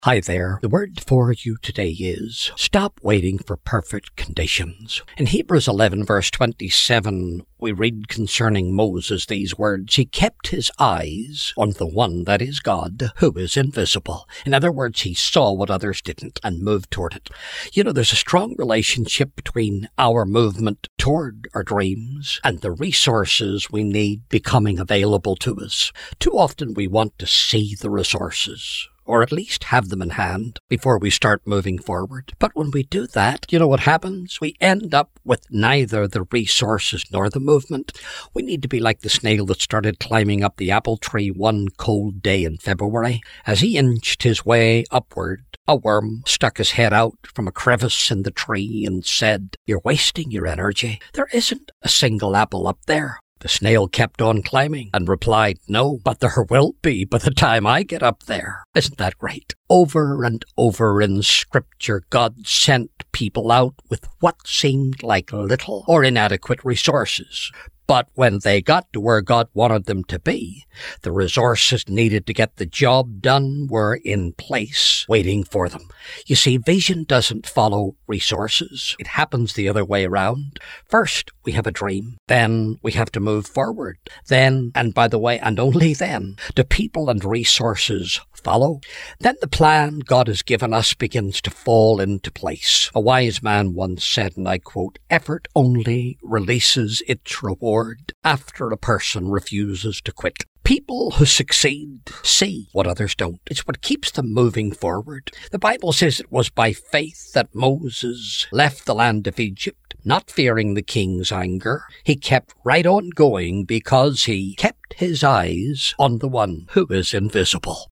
Hi there. The word for you today is stop waiting for perfect conditions. In Hebrews 11 verse 27, we read concerning Moses these words, he kept his eyes on the one that is God, who is invisible. In other words, he saw what others didn't and moved toward it. You know, there's a strong relationship between our movement toward our dreams and the resources we need becoming available to us. Too often we want to see the resources, or at least have them in hand before we start moving forward. But when we do that, you know what happens? We end up with neither the resources nor the movement. We need to be like the snail that started climbing up the apple tree one cold day in February. As he inched his way upward, a worm stuck his head out from a crevice in the tree and said, "You're wasting your energy. There isn't a single apple up there." The snail kept on climbing and replied, "No, but there will be by the time I get up there." Isn't that great? Over and over in Scripture, God sent people out with what seemed like little or inadequate resources. But when they got to where God wanted them to be, the resources needed to get the job done were in place, waiting for them. You see, vision doesn't follow resources. It happens the other way around. First, we have a dream. Then we have to move forward. Then, and by the way, and only then, do people and resources follow. Then the plan God has given us begins to fall into place. A wise man once said, and I quote, "Effort only releases its reward after a person refuses to quit." People who succeed see what others don't. It's what keeps them moving forward. The Bible says it was by faith that Moses left the land of Egypt, not fearing the king's anger. He kept right on going because he kept his eyes on the one who is invisible.